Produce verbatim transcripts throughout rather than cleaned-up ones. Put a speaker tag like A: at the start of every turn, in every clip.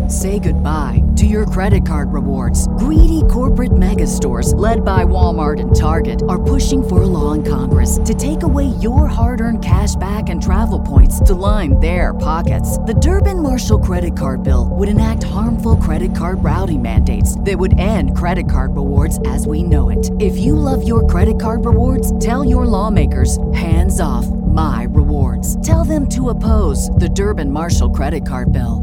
A: Say goodbye to your credit card rewards. Greedy corporate mega stores, led by Walmart and Target, are pushing for a law in Congress to take away your hard-earned cash back and travel points to line their pockets. The Durbin-Marshall credit card bill would enact harmful credit card routing mandates that would end credit card rewards as we know it. If you love your credit card rewards, tell your lawmakers, hands off my rewards. Tell them to oppose the Durbin-Marshall credit card bill.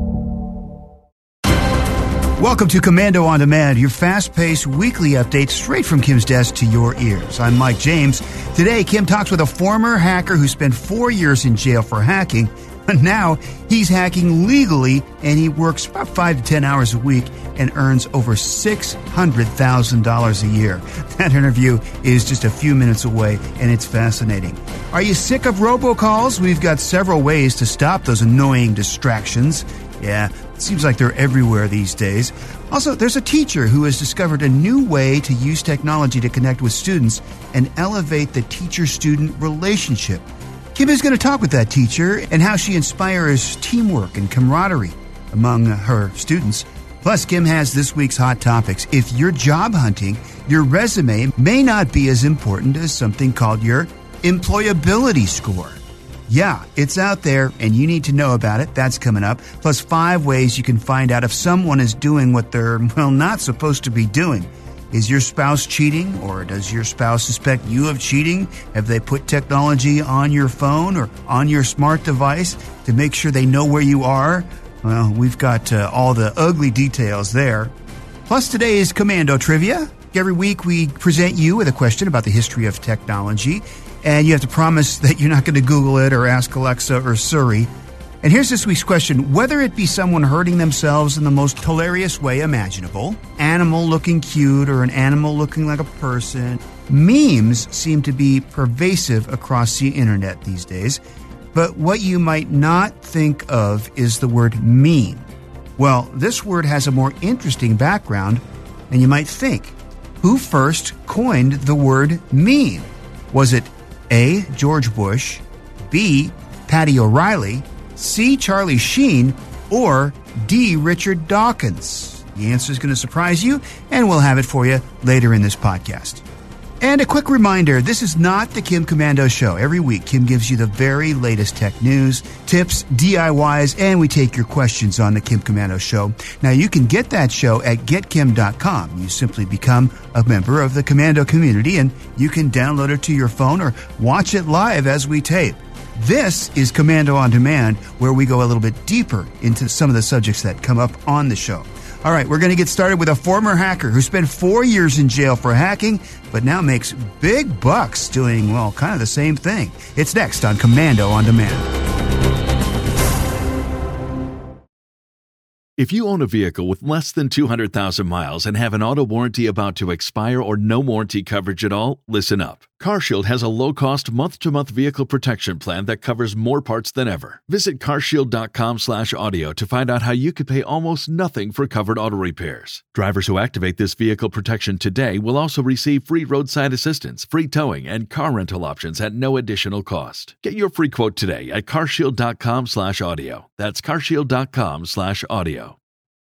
B: Welcome to Komando On Demand, your fast-paced weekly update straight from Kim's desk to your ears. I'm Mike James. Today, Kim talks with a former hacker who spent four years in jail for hacking, but now he's hacking legally, and he works about five to ten hours a week and earns over six hundred thousand dollars a year. That interview is just a few minutes away, and it's fascinating. Are you sick of robocalls? We've got several ways to stop those annoying distractions. Yeah, it seems like they're everywhere these days. Also, there's a teacher who has discovered a new way to use technology to connect with students and elevate the teacher-student relationship. Kim is going to talk with that teacher and how she inspires teamwork and camaraderie among her students. Plus, Kim has this week's hot topics. If you're job hunting, your resume may not be as important as something called your employability score. Yeah, it's out there, and you need to know about it. That's coming up. Plus, five ways you can find out if someone is doing what they're, well, not supposed to be doing. Is your spouse cheating, or does your spouse suspect you of cheating? Have they put technology on your phone or on your smart device to make sure they know where you are? Well, we've got uh, all the ugly details there. Plus, today is Komando Trivia. Every week, we present you with a question about the history of technology. And you have to promise that you're not going to Google it or ask Alexa or Siri. And here's this week's question. Whether it be someone hurting themselves in the most hilarious way imaginable, animal looking cute or an animal looking like a person, memes seem to be pervasive across the internet these days. But what you might not think of is the word meme. Well, this word has a more interesting background than you might think. Who first coined the word meme? Was it A, George Bush, B, Patty O'Reilly, C, Charlie Sheen, or D, Richard Dawkins? The answer is going to surprise you, and we'll have it for you later in this podcast. And a quick reminder, this is not the Kim Komando Show. Every week, Kim gives you the very latest tech news, tips, D I Ys, and we take your questions on the Kim Komando Show. Now, you can get that show at get kim dot com. You simply become a member of the Komando community, and you can download it to your phone or watch it live as we tape. This is Komando On Demand, where we go a little bit deeper into some of the subjects that come up on the show. All right, we're going to get started with a former hacker who spent four years in jail for hacking, but now makes big bucks doing, well, kind of the same thing. It's next on Komando On Demand.
C: If you own a vehicle with less than two hundred thousand miles and have an auto warranty about to expire or no warranty coverage at all, listen up. CarShield has a low-cost month-to-month vehicle protection plan that covers more parts than ever. Visit carshield.com slash audio to find out how you could pay almost nothing for covered auto repairs. Drivers who activate this vehicle protection today will also receive free roadside assistance, free towing, and car rental options at no additional cost. Get your free quote today at carshield.com slash audio. That's carshield.com slash audio.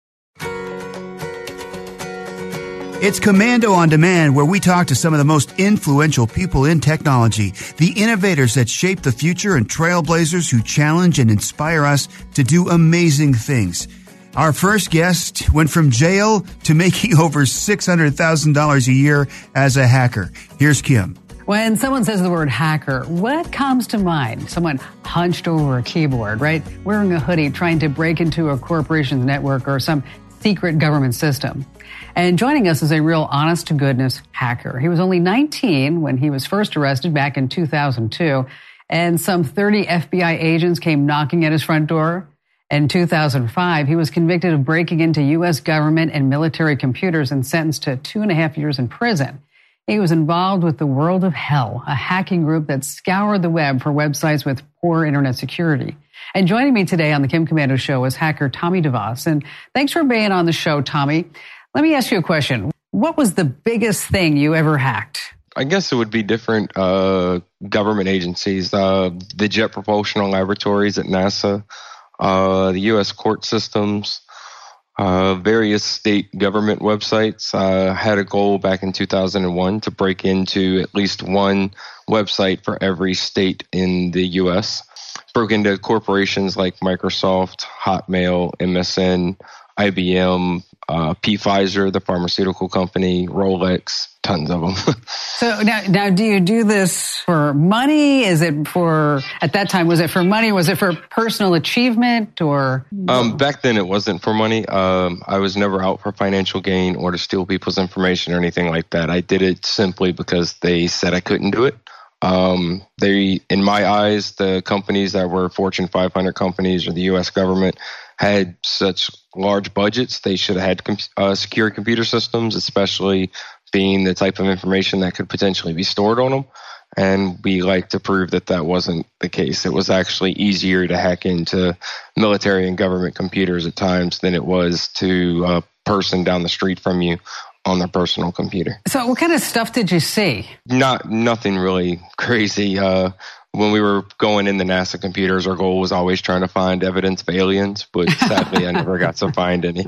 B: It's Komando On Demand, where we talk to some of the most influential people in technology, the innovators that shape the future and trailblazers who challenge and inspire us to do amazing things. Our first guest went from jail to making over six hundred thousand dollars a year as a hacker. Here's Kim.
D: When someone says the word hacker, what comes to mind? Someone hunched over a keyboard, right? Wearing a hoodie, trying to break into a corporation's network or some secret government system. And joining us is a real honest-to-goodness hacker. He was only nineteen when he was first arrested back in two thousand two, and some thirty F B I agents came knocking at his front door. In two thousand five, he was convicted of breaking into U S government and military computers and sentenced to two and a half years in prison. He was involved with the World of Hell, a hacking group that scoured the web for websites with poor internet security. And joining me today on the Kim Komando Show is hacker Tommy DeVos. And thanks for being on the show, Tommy. Let me ask you a question. What was the biggest thing you ever hacked?
E: I guess it would be different uh, government agencies, uh, the Jet Propulsion Laboratories at NASA, uh, the U S court systems, Uh, various state government websites. Uh, had a goal back in two thousand one to break into at least one website for every state in the U S. Broke into corporations like Microsoft, Hotmail, M S N, I B M, uh, P. Pfizer, the pharmaceutical company, Rolex, tons of them.
D: So now, now, do you do this for money? Is it for, at that time, was it for money? Was it for personal achievement or?
E: Um, back then it wasn't for money. Um, I was never out for financial gain or to steal people's information or anything like that. I did it simply because they said I couldn't do it. Um, they, in my eyes, the companies that were Fortune five hundred companies or the U S government had such large budgets. They should have had com- uh, secure computer systems, especially being the type of information that could potentially be stored on them. And we like to prove that that wasn't the case. It was actually easier to hack into military and government computers at times than it was to a person down the street from you on their personal computer.
D: So what kind of stuff did you see? Not
E: nothing really crazy. Uh, when we were going in the NASA computers, our goal was always trying to find evidence of aliens, but sadly I never got to find any.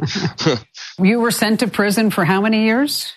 D: You were sent to prison for how many years?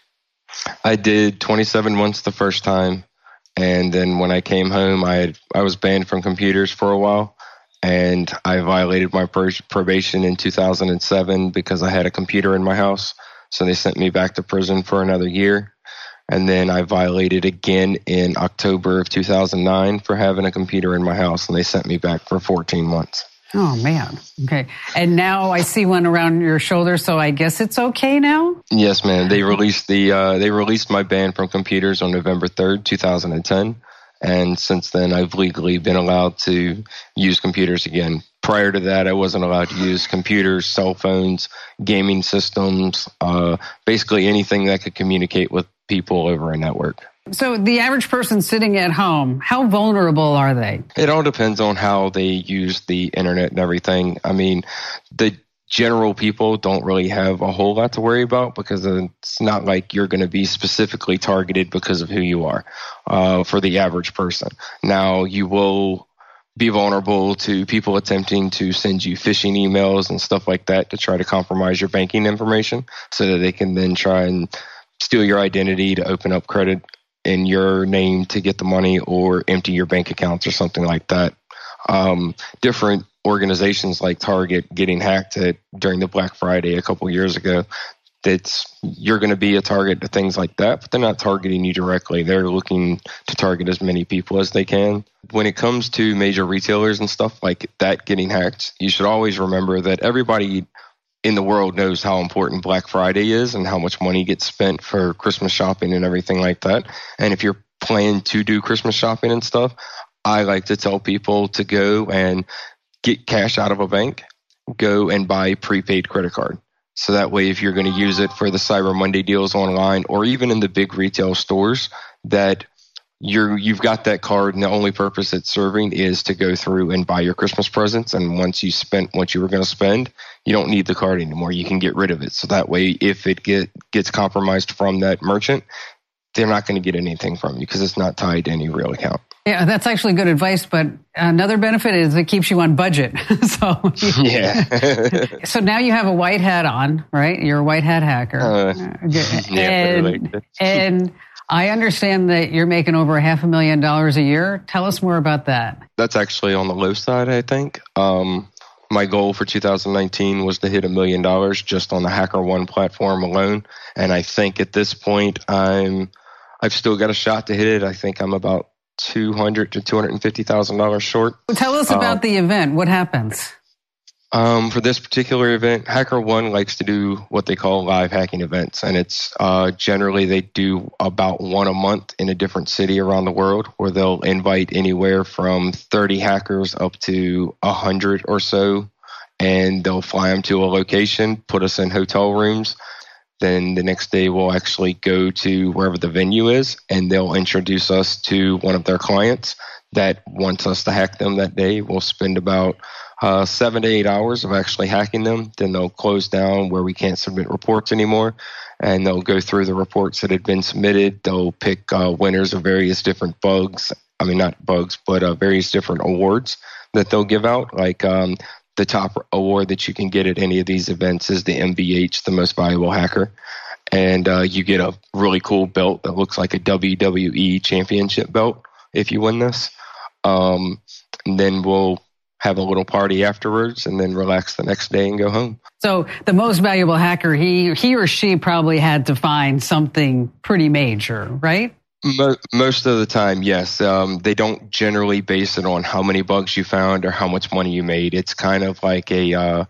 E: I did twenty-seven months the first time. And then when I came home, I had, I was banned from computers for a while. And I violated my probation in two thousand seven because I had a computer in my house. So they sent me back to prison for another year. And then I violated again in October of two thousand nine for having a computer in my house. And they sent me back for fourteen months.
D: Oh, man. Okay. And now I see one around your shoulder, so I guess it's okay now?
E: Yes, man. They released the uh, they released my ban from computers on November third, two thousand ten. And since then, I've legally been allowed to use computers again. Prior to that, I wasn't allowed to use computers, cell phones, gaming systems, uh, basically anything that could communicate with people over a network.
D: So the average person sitting at home, how vulnerable are they?
E: It all depends on how they use the internet and everything. I mean, the general people don't really have a whole lot to worry about because it's not like you're going to be specifically targeted because of who you are uh, for the average person. Now, you will be vulnerable to people attempting to send you phishing emails and stuff like that to try to compromise your banking information so that they can then try and steal your identity to open up credit in your name to get the money or empty your bank accounts or something like that. Um, different organizations like Target getting hacked at, during the Black Friday a couple years ago, that's you're going to be a target to things like that, but they're not targeting you directly. They're looking to target as many people as they can. When it comes to major retailers and stuff like that getting hacked, you should always remember that everybody in the world knows how important Black Friday is and how much money gets spent for Christmas shopping and everything like that. And if you're planning to do Christmas shopping and stuff, I like to tell people to go and get cash out of a bank, go and buy a prepaid credit card. So that way, if you're going to use it for the Cyber Monday deals online or even in the big retail stores, that you're, you've got that card and the only purpose it's serving is to go through and buy your Christmas presents. And once you spent what you were going to spend, you don't need the card anymore. You can get rid of it. So that way, if it get, gets compromised from that merchant, they're not going to get anything from you because it's not tied to any real account.
D: Yeah, that's actually good advice, but another benefit is it keeps you on budget. so
E: yeah.
D: So now you have a white hat on, right? You're a white hat hacker. Uh,
E: yeah,
D: and, and I understand that you're making over a half a million dollars a year. Tell us more about that.
E: That's actually on the low side, I think. Um, my goal for two thousand nineteen was to hit a million dollars just on the HackerOne platform alone. And I think at this point, I'm, I've still got a shot to hit it. I think I'm about two hundred to two hundred fifty thousand dollars short.
D: Well, tell us about um, the event. What happens?
E: Um, for this particular event, HackerOne likes to do what they call live hacking events. And it's uh, generally they do about one a month in a different city around the world where they'll invite anywhere from thirty hackers up to one hundred or so. And they'll fly them to a location, put us in hotel rooms. Then the next day we'll actually go to wherever the venue is and they'll introduce us to one of their clients that wants us to hack them that day. We'll spend about uh, seven to eight hours of actually hacking them. Then they'll close down where we can't submit reports anymore. And they'll go through the reports that had been submitted. They'll pick uh, winners of various different bugs. I mean, not bugs, but uh, various different awards that they'll give out. Like um, the top award that you can get at any of these events is the M V H, the Most Valuable Hacker. And uh, you get a really cool belt that looks like a W W E championship belt if you win this. Um, and then we'll have a little party afterwards and then relax the next day and go home.
D: So the Most Valuable Hacker, he he or she probably had to find something pretty major, right?
E: Most of the time, yes. Um, they don't generally base it on how many bugs you found or how much money you made. It's kind of like a uh,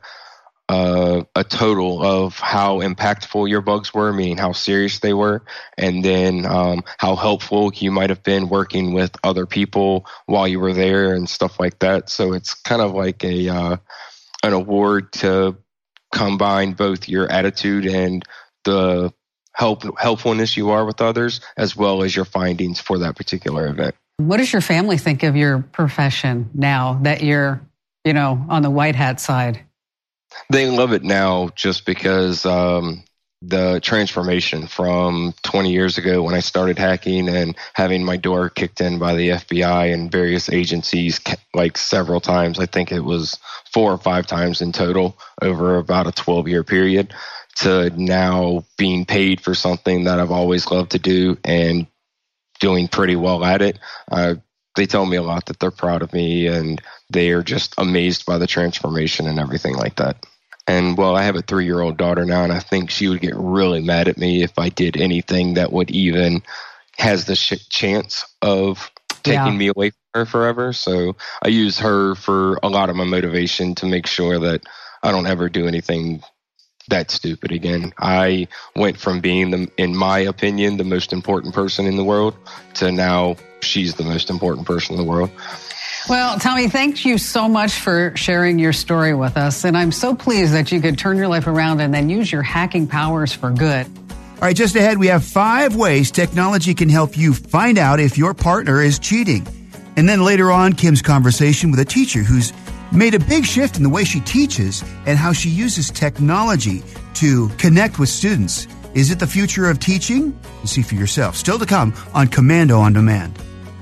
E: uh, a total of how impactful your bugs were, meaning how serious they were, and then um, how helpful you might have been working with other people while you were there and stuff like that. So it's kind of like a uh, an award to combine both your attitude and the help helpfulness you are with others, as well as your findings for that particular event.
D: What does your family think of your profession now that you're, you know, on the white hat side?
E: They love it now just because um, the transformation from twenty years ago when I started hacking and having my door kicked in by the F B I and various agencies like several times, I think it was four or five times in total over about a twelve-year period, to now being paid for something that I've always loved to do and doing pretty well at it. Uh, they tell me a lot that they're proud of me and they are just amazed by the transformation and everything like that. And well, I have a three-year-old daughter now, and I think she would get really mad at me if I did anything that would even has the sh- chance of taking yeah. me away from her forever. So I use her for a lot of my motivation to make sure that I don't ever do anything that's stupid again. I went from being, the, in my opinion, the most important person in the world to now she's the most important person in the world.
D: Well, Tommy, thank you so much for sharing your story with us. And I'm so pleased that you could turn your life around and then use your hacking powers for good.
B: All right, just ahead, we have five ways technology can help you find out if your partner is cheating. And then later on, Kim's conversation with a teacher who's made a big shift in the way she teaches and how she uses technology to connect with students. Is it the future of teaching? You see for yourself. Still to come on Komando on Demand.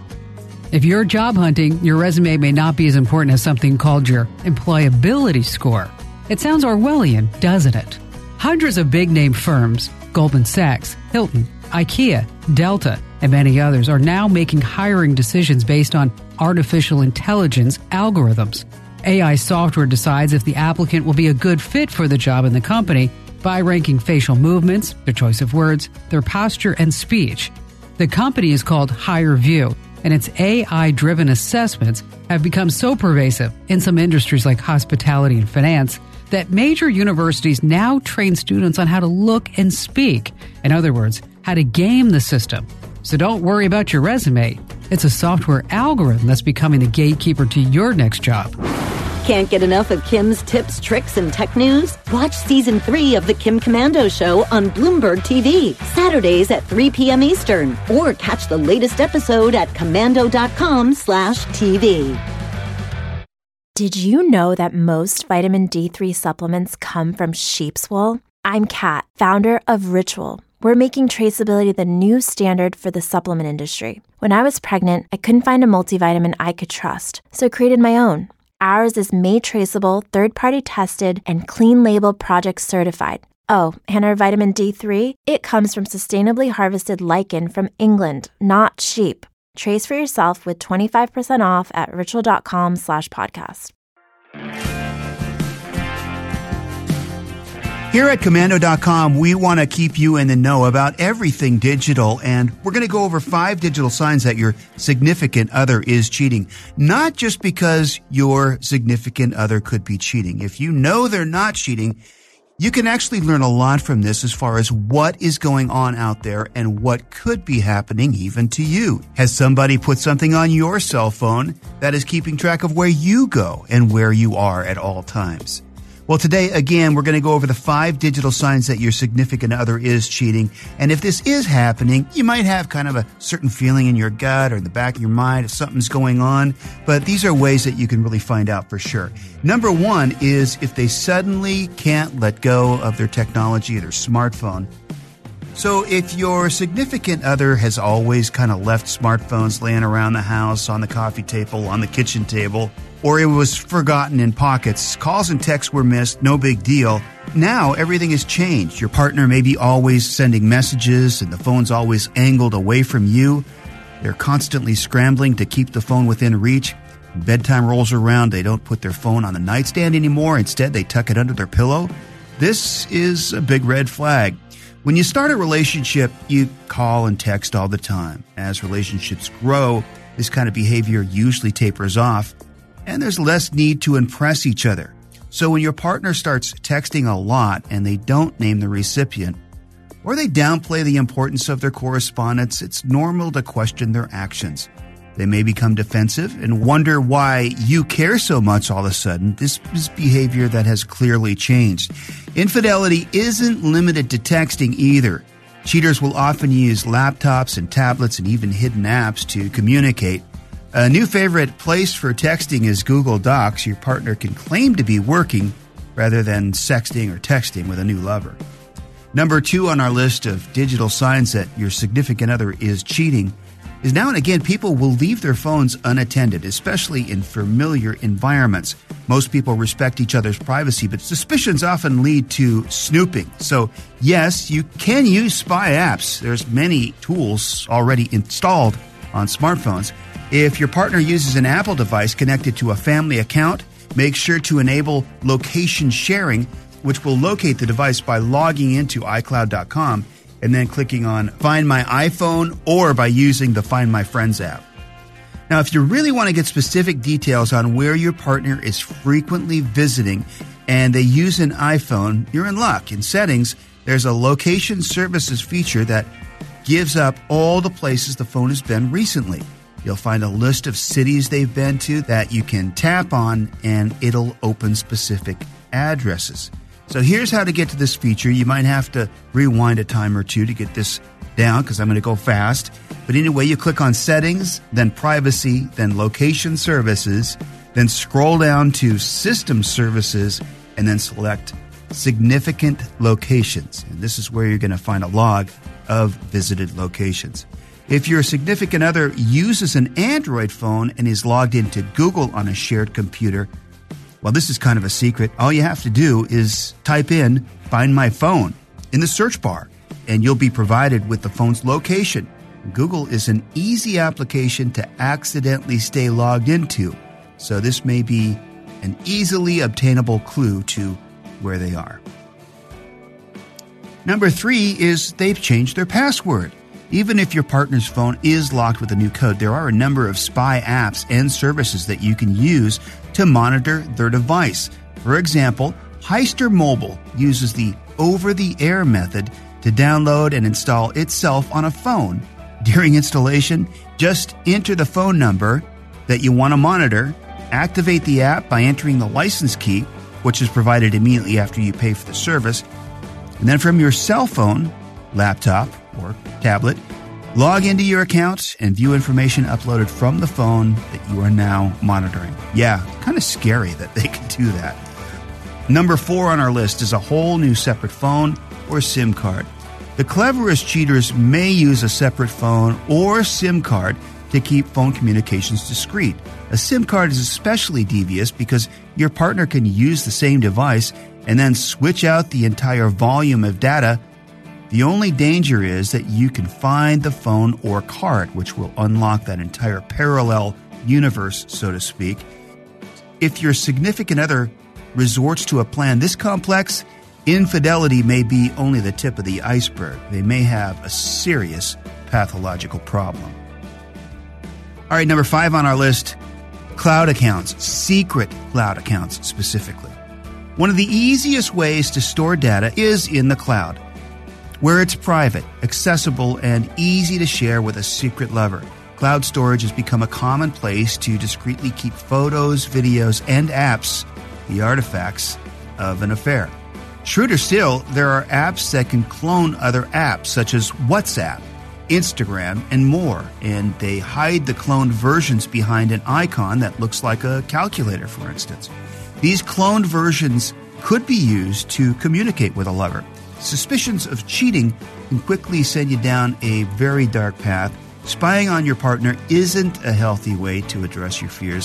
D: If you're job hunting, your resume may not be as important as something called your employability score. It sounds Orwellian, doesn't it? Hundreds of big-name firms, Goldman Sachs, Hilton, IKEA, Delta, and many others are now making hiring decisions based on artificial intelligence algorithms. A I software decides if the applicant will be a good fit for the job in the company by ranking facial movements, their choice of words, their posture, and speech. The company is called HireVue, and its A I-driven assessments have become so pervasive in some industries like hospitality and finance that major universities now train students on how to look and speak. In other words, how to game the system. So don't worry about your resume. It's a software algorithm that's becoming the gatekeeper to your next job.
F: Can't get enough of Kim's tips, tricks, and tech news? Watch season three of The Kim Komando Show on Bloomberg T V, Saturdays at three p.m. Eastern, or catch the latest episode at komando.com slash TV.
G: Did you know that most vitamin D three supplements come from sheep's wool? I'm Kat, founder of Ritual. We're making traceability the new standard for the supplement industry. When I was pregnant, I couldn't find a multivitamin I could trust, so I created my own. Ours is made traceable, third-party tested, and clean label project certified. Oh, and our vitamin D three? It comes from sustainably harvested lichen from England, not sheep. Trace for yourself with twenty-five percent off at ritual.com slash podcast.
B: Here at Komando dot com, we want to keep you in the know about everything digital, and we're going to go over five digital signs that your significant other is cheating. Not just because your significant other could be cheating. If you know they're not cheating, you can actually learn a lot from this as far as what is going on out there and what could be happening even to you. Has somebody put something on your cell phone that is keeping track of where you go and where you are at all times? Well, today, again, we're going to go over the five digital signs that your significant other is cheating. And if this is happening, you might have kind of a certain feeling in your gut or in the back of your mind if something's going on. But these are ways that you can really find out for sure. Number one is if they suddenly can't let go of their technology or their smartphone. So if your significant other has always kind of left smartphones laying around the house, on the coffee table, on the kitchen table, or it was forgotten in pockets. Calls and texts were missed, no big deal. Now everything has changed. Your partner may be always sending messages and the phone's always angled away from you. They're constantly scrambling to keep the phone within reach. When bedtime rolls around, they don't put their phone on the nightstand anymore. Instead, they tuck it under their pillow. This is a big red flag. When you start a relationship, you call and text all the time. As relationships grow, this kind of behavior usually tapers off, and there's less need to impress each other. So when your partner starts texting a lot and they don't name the recipient, or they downplay the importance of their correspondence, it's normal to question their actions. They may become defensive and wonder why you care so much all of a sudden. This is behavior that has clearly changed. Infidelity isn't limited to texting either. Cheaters will often use laptops and tablets and even hidden apps to communicate. A new favorite place for texting is Google Docs. Your partner can claim to be working rather than sexting or texting with a new lover. Number two on our list of digital signs that your significant other is cheating is now and again people will leave their phones unattended, especially in familiar environments. Most people respect each other's privacy, but suspicions often lead to snooping. So yes, you can use spy apps. There's many tools already installed on smartphones. If your partner uses an Apple device connected to a family account, make sure to enable location sharing, which will locate the device by logging into i cloud dot com and then clicking on Find My iPhone or by using the Find My Friends app. Now, if you really want to get specific details on where your partner is frequently visiting and they use an iPhone, you're in luck. In Settings, there's a Location Services feature that gives up all the places the phone has been recently. You'll find a list of cities they've been to that you can tap on, and it'll open specific addresses. So here's how to get to this feature. You might have to rewind a time or two to get this down because I'm going to go fast. But anyway, you click on Settings, then Privacy, then Location Services, then scroll down to System Services, and then select Significant Locations. And this is where you're going to find a log of visited locations. If your significant other uses an Android phone and is logged into Google on a shared computer, well, this is kind of a secret. All you have to do is type in Find My Phone in the search bar, and you'll be provided with the phone's location. Google is an easy application to accidentally stay logged into, so this may be an easily obtainable clue to where they are. Number three is they've changed their password. Even if your partner's phone is locked with a new code, there are a number of spy apps and services that you can use to monitor their device. For example, Heister Mobile uses the over-the-air method to download and install itself on a phone. During installation, just enter the phone number that you want to monitor, activate the app by entering the license key, which is provided immediately after you pay for the service, and then from your cell phone, laptop, or tablet, log into your account and view information uploaded from the phone that you are now monitoring. Yeah, kind of scary that they can do that. Number four on our list is a whole new separate phone or SIM card. The cleverest cheaters may use a separate phone or SIM card to keep phone communications discreet. A SIM card is especially devious because your partner can use the same device and then switch out the entire volume of data. The only danger is that you can find the phone or card, which will unlock that entire parallel universe, so to speak. If your significant other resorts to a plan this complex, infidelity may be only the tip of the iceberg. They may have a serious pathological problem. All right, number five on our list, cloud accounts, secret cloud accounts specifically. One of the easiest ways to store data is in the cloud, where it's private, accessible, and easy to share with a secret lover. Cloud storage has become a common place to discreetly keep photos, videos, and apps, the artifacts of an affair. Shrewder still, there are apps that can clone other apps, such as WhatsApp, Instagram, and more, and they hide the cloned versions behind an icon that looks like a calculator, for instance. These cloned versions could be used to communicate with a lover. Suspicions of cheating can quickly send you down a very dark path. Spying on your partner isn't a healthy way to address your fears.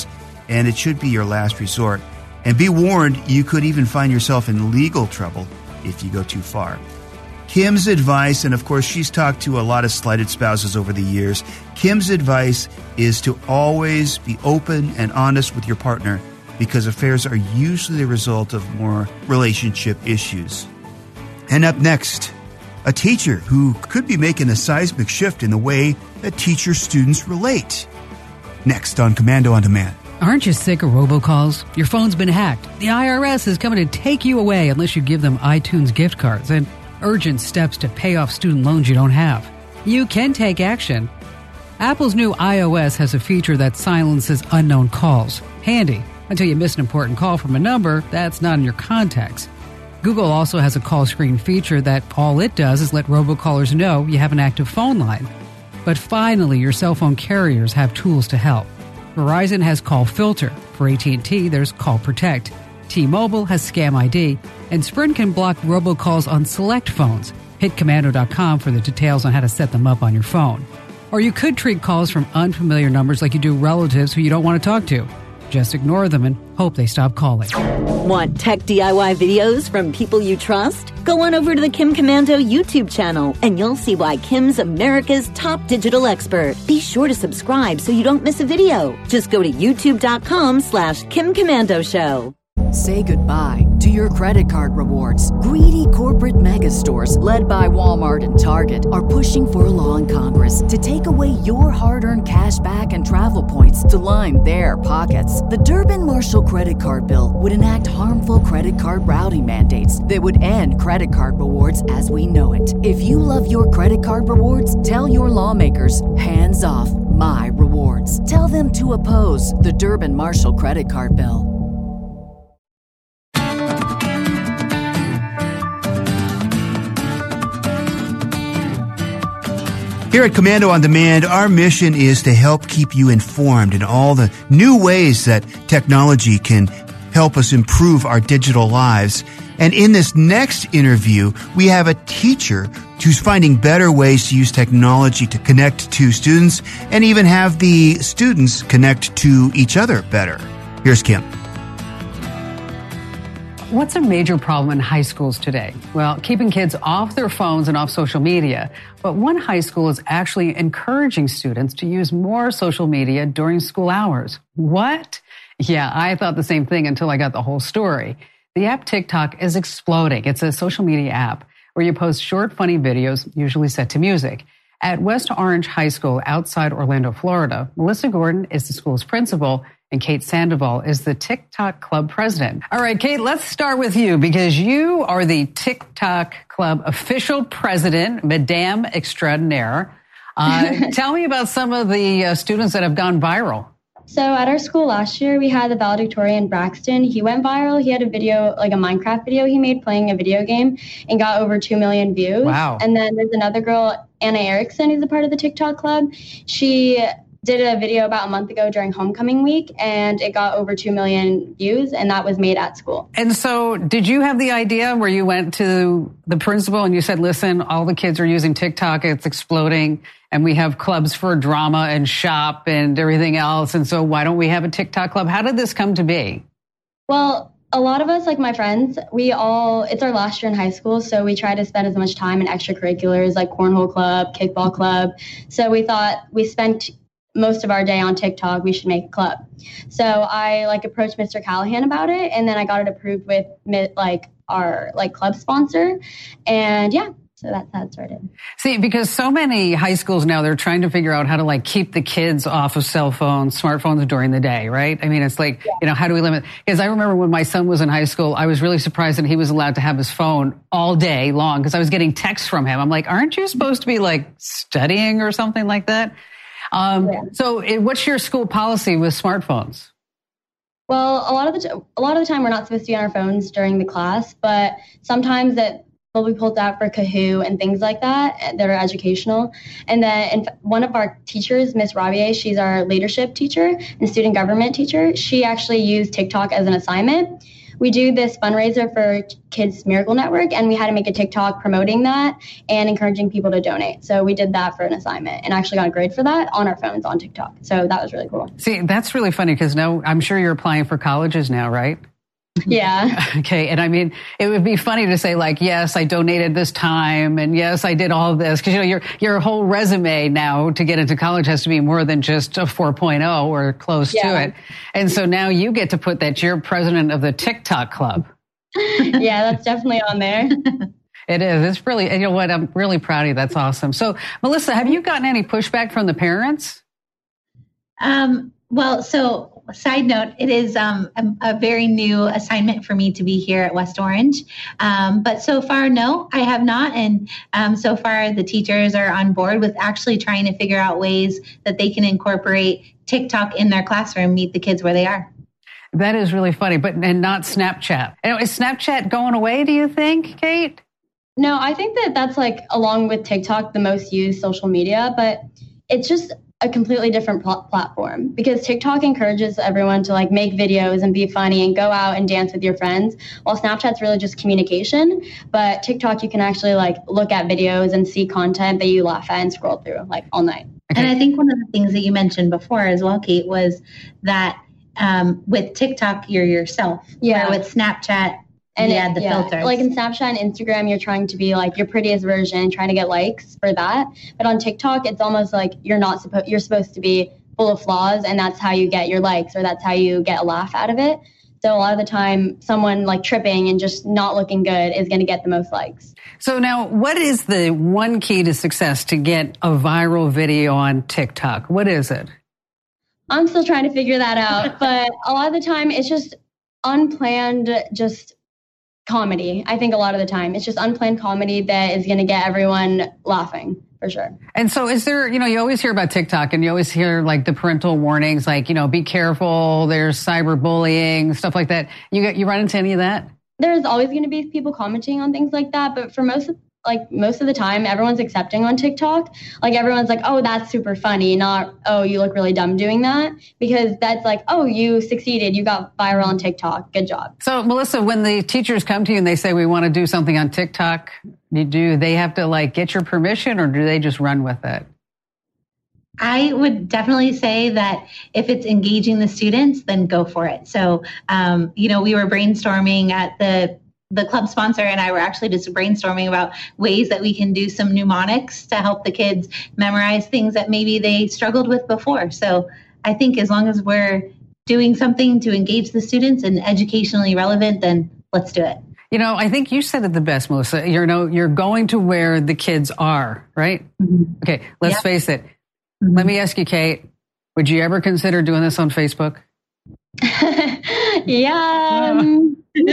B: and it should be your last resort. And be warned, you could even find yourself in legal trouble if you go too far. Kim's advice, and of course she's talked to a lot of slighted spouses over the years, Kim's advice is to always be open and honest with your partner because affairs are usually the result of more relationship issues. And up next, a teacher who could be making a seismic shift in the way that teacher-students relate. Next on Commando on Demand.
D: Aren't you sick of robocalls? Your phone's been hacked. The I R S is coming to take you away unless you give them iTunes gift cards and urgent steps to pay off student loans you don't have. You can take action. Apple's new iOS has a feature that silences unknown calls. Handy, until you miss an important call from a number that's not in your contacts. Google also has a call screen feature that all it does is let robocallers know you have an active phone line. But finally, your cell phone carriers have tools to help. Verizon has Call Filter. For A T and T, there's Call Protect. T-Mobile has Scam I D. And Sprint can block robocalls on select phones. Hit commando dot com for the details on how to set them up on your phone. Or you could treat calls from unfamiliar numbers like you do relatives who you don't want to talk to. Just ignore them and hope they stop calling.
F: Want tech D I Y videos from people you trust? Go on over to the Kim Komando YouTube channel, and you'll see why Kim's America's top digital expert. Be sure to subscribe so you don't miss a video. Just go to youtube.com slash Kim Komando Show.
A: Say goodbye to your credit card rewards. Greedy corporate mega stores, led by Walmart and Target, are pushing for a law in Congress to take away your hard-earned cash back and travel points to line their pockets. The Durbin-Marshall credit card bill would enact harmful credit card routing mandates that would end credit card rewards as we know it. If you love your credit card rewards, tell your lawmakers, hands off my rewards. Tell them to oppose the Durbin-Marshall credit card bill.
B: Here at Commando on Demand, our mission is to help keep you informed in all the new ways that technology can help us improve our digital lives. And in this next interview, we have a teacher who's finding better ways to use technology to connect to students and even have the students connect to each other better. Here's Kim.
D: What's a major problem in high schools today? Well, keeping kids off their phones and off social media. But one high school is actually encouraging students to use more social media during school hours. What? Yeah, I thought the same thing until I got the whole story. The app TikTok is exploding. It's a social media app where you post short, funny videos, usually set to music. At West Orange High School outside Orlando, Florida, Melissa Gordon is the school's principal, and Kate Sandoval is the TikTok Club president. All right, Kate, let's start with you because you are the TikTok Club official president, Madame Extraordinaire. Uh, tell me about some of the uh, students that have gone viral.
H: So at our school last year, we had the valedictorian Braxton. He went viral. He had a video, like a Minecraft video he made playing a video game and got over two million views.
D: Wow.
H: And then there's another girl, Anna Erickson, who's a part of the TikTok Club. She did a video about a month ago during homecoming week, and it got over two million views, and that was made at school.
D: And so did you have the idea where you went to the principal and you said, listen, all the kids are using TikTok, it's exploding, and we have clubs for drama and shop and everything else, and so why don't we have a TikTok club? How did this come to be?
H: Well, a lot of us, like my friends, we all, it's our last year in high school, so we try to spend as much time in extracurriculars like cornhole club, kickball club. So we thought we spent most of our day on TikTok, we should make a club. So I like approached Mister Callahan about it, and then I got it approved with like our like club sponsor, and yeah, so that's how it started.
D: See, because so many high schools now, they're trying to figure out how to like keep the kids off of cell phones, smartphones during the day, right? I mean, it's like, yeah. you know, how do we limit? Because I remember when my son was in high school, I was really surprised that he was allowed to have his phone all day long because I was getting texts from him. I'm like, aren't you supposed to be like studying or something like that? Um, yeah. So it, what's your school policy with smartphones?
H: Well, a lot of the t- a lot of the time we're not supposed to be on our phones during the class, but sometimes that will be pulled out for Kahoo and things like that that are educational. And then and one of our teachers, Miss Rabier, she's our leadership teacher and student government teacher. She actually used TikTok as an assignment. we do this fundraiser for Kids Miracle Network, and we had to make a TikTok promoting that and encouraging people to donate. So we did that for an assignment and actually got a grade for that on our phones on TikTok. So that was really cool.
D: See, that's really funny because now I'm sure you're applying for colleges now, right?
H: Yeah.
D: Okay. And I mean, it would be funny to say like, yes, I donated this time and yes, I did all this. Cause you know, your, your whole resume now to get into college has to be more than just a four point oh or close yeah. to it. And so now you get to put that you're president of the TikTok club.
H: Yeah, that's definitely on there.
D: It is. It's really, you know what? I'm really proud of you. That's awesome. So Melissa, have you gotten any pushback from the parents?
I: Um, well, so side note, it is um, a, a very new assignment for me to be here at West Orange. Um, but so far, no, I have not. And um, so far, the teachers are on board with actually trying to figure out ways that they can incorporate TikTok in their classroom, meet the kids where they are.
D: That is really funny, but and not Snapchat. You know, is Snapchat going away, do you think, Kate?
H: No, I think that that's like, along with TikTok, the most used social media, but it's just a completely different pl- platform because TikTok encourages everyone to like make videos and be funny and go out and dance with your friends, while Snapchat's really just communication. But TikTok, you can actually like look at videos and see content that you laugh at and scroll through like all night.
I: Okay. And I think one of the things that you mentioned before as well, Kate, was that um, with TikTok, you're yourself.
H: Yeah.
I: Where with Snapchat, and you add the yeah, filters.
H: Like in Snapchat and Instagram, you're trying to be like your prettiest version, trying to get likes for that. But on TikTok, it's almost like you're not supposed, you're supposed to be full of flaws, and that's how you get your likes, or that's how you get a laugh out of it. So a lot of the time, someone like tripping and just not looking good is going to get the most likes.
D: So now, what is the one key to success to get a viral video on TikTok? What is it?
H: I'm still trying to figure that out. But a lot of the time, it's just unplanned, just comedy. I think a lot of the time it's just unplanned comedy that is going to get everyone laughing for sure.
D: And so is there, you know, you always hear about TikTok and you always hear like the parental warnings, like, you know, be careful, there's cyberbullying, stuff like that. You get, you run into any of that?
H: There's always going to be people commenting on things like that. But for most of like most of the time, everyone's accepting on TikTok. Like everyone's like, oh, that's super funny. Not, oh, you look really dumb doing that. Because that's like, oh, you succeeded. You got viral on TikTok. Good job.
D: So, Melissa, when the teachers come to you and they say, we want to do something on TikTok, do they have to like get your permission or do they just run with it?
I: I would definitely say that if it's engaging the students, then go for it. So, um, you know, we were brainstorming at the The club sponsor and I were actually just brainstorming about ways that we can do some mnemonics to help the kids memorize things that maybe they struggled with before. So I think as long as we're doing something to engage the students and educationally relevant, then let's do it.
D: You know, I think you said it the best, Melissa. You know, you're going to where the kids are, right? Mm-hmm. Okay, let's yeah. face it. Mm-hmm. Let me ask you, Kate, would you ever consider doing this on Facebook?
H: yeah. Um,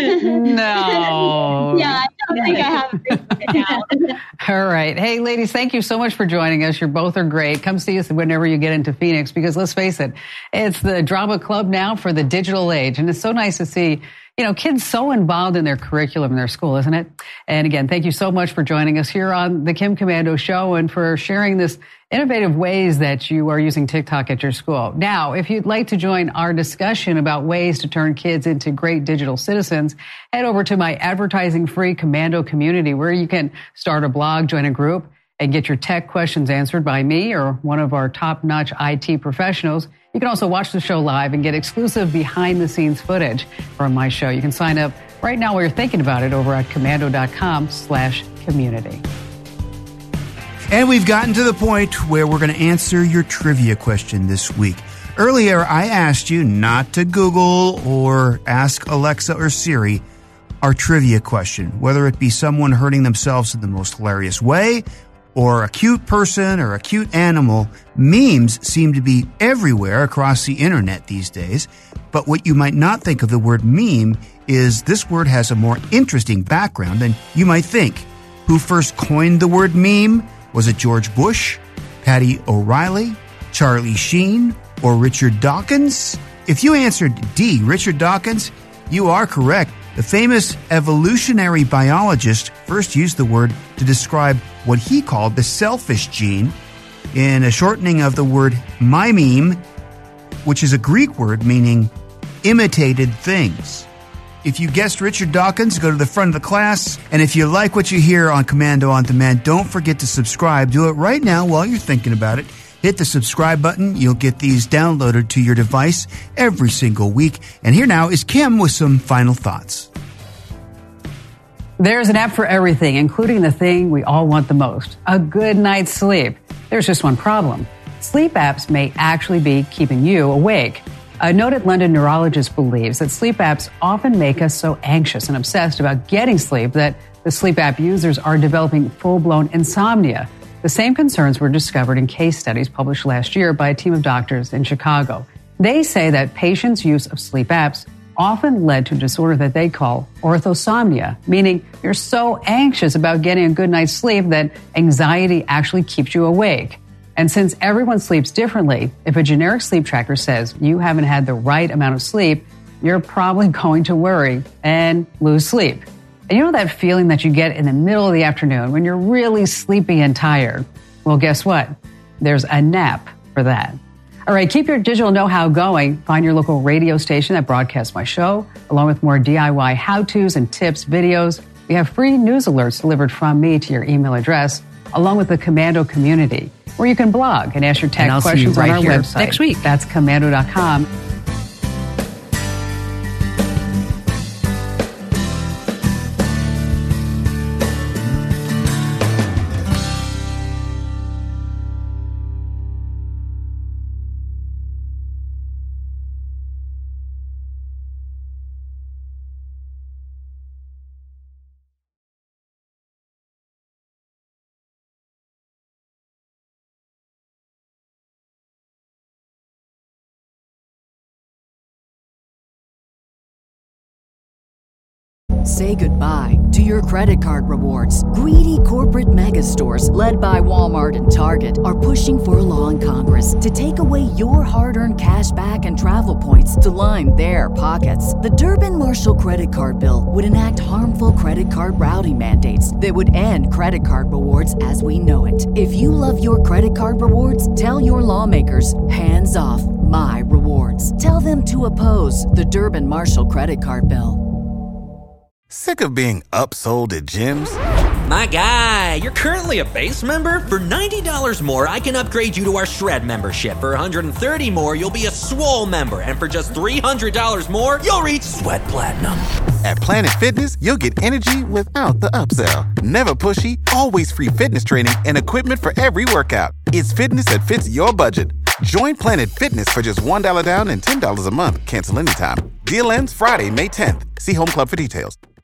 D: no.
H: Yeah, I don't think I have it now.
D: All right. Hey, ladies, thank you so much for joining us. You both are great. Come see us whenever you get into Phoenix because let's face it, it's the drama club now for the digital age. And it's so nice to see, you know, kids so involved in their curriculum in their school, isn't it? And again, thank you so much for joining us here on the Kim Komando Show and for sharing this innovative ways that you are using TikTok at your school. Now, if you'd like to join our discussion about ways to turn kids into great digital citizens, head over to my advertising-free Komando community where you can start a blog, join a group, and get your tech questions answered by me or one of our top-notch I T professionals. You can also watch the show live and get exclusive behind-the-scenes footage from my show. You can sign up right now while you're thinking about it over at komando.com slash community.
B: And we've gotten to the point where we're going to answer your trivia question this week. Earlier, I asked you not to Google or ask Alexa or Siri our trivia question, whether it be someone hurting themselves in the most hilarious way or a cute person or a cute animal. Memes seem to be everywhere across the internet these days. But what you might not think of the word meme is this word has a more interesting background than you might think. Who first coined the word meme? Was it George Bush, Patty O'Reilly, Charlie Sheen, or Richard Dawkins? If you answered D, Richard Dawkins, you are correct. The famous evolutionary biologist first used the word to describe what he called the selfish gene in a shortening of the word mimeme, which is a Greek word meaning imitated things. If you guessed Richard Dawkins, go to the front of the class. And if you like what you hear on Commando On Demand, don't forget to subscribe. Do it right now while you're thinking about it. Hit the subscribe button. You'll get these downloaded to your device every single week. And here now is Kim with some final thoughts.
D: There's an app for everything, including the thing we all want the most, a good night's sleep. There's just one problem. Sleep apps may actually be keeping you awake. A noted London neurologist believes that sleep apps often make us so anxious and obsessed about getting sleep that the sleep app users are developing full-blown insomnia. The same concerns were discovered in case studies published last year by a team of doctors in Chicago. They say that patients' use of sleep apps often led to a disorder that they call orthosomnia, meaning you're so anxious about getting a good night's sleep that anxiety actually keeps you awake. And since everyone sleeps differently, if a generic sleep tracker says you haven't had the right amount of sleep, you're probably going to worry and lose sleep. And you know that feeling that you get in the middle of the afternoon when you're really sleepy and tired? Well, guess what? There's a nap for that. All right, keep your digital know-how going. Find your local radio station that broadcasts my show, along with more D I Y how-tos and tips, videos. We have free news alerts delivered from me to your email address, along with the Commando community, where you can blog and ask your tech questions right on our here website. Next week. That's commando dot com.
A: Say goodbye to your credit card rewards. Greedy corporate mega stores, led by Walmart and Target, are pushing for a law in Congress to take away your hard-earned cash back and travel points to line their pockets. The Durbin-Marshall credit card bill would enact harmful credit card routing mandates that would end credit card rewards as we know it. If you love your credit card rewards, tell your lawmakers, hands off my rewards. Tell them to oppose the Durbin-Marshall credit card bill.
J: Sick of being upsold at gyms?
K: My guy, you're currently a base member? For ninety dollars more, I can upgrade you to our Shred membership. For one hundred thirty dollars more, you'll be a Swole member. And for just three hundred dollars more, you'll reach Sweat Platinum.
J: At Planet Fitness, you'll get energy without the upsell. Never pushy, always free fitness training and equipment for every workout. It's fitness that fits your budget. Join Planet Fitness for just one dollar down and ten dollars a month. Cancel anytime. Deal ends Friday, May tenth. See Home Club for details.